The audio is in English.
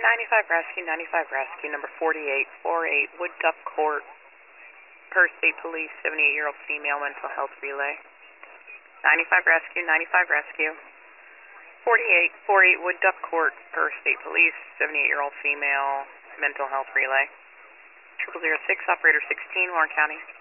95 Rescue, number 4848, Wood Duck Court, per State Police, 78-year-old female, mental health relay. 95 Rescue. 4848, Wood Duck Court, per State Police, 78-year-old female, mental health relay. 0006, Operator 16, Warren County.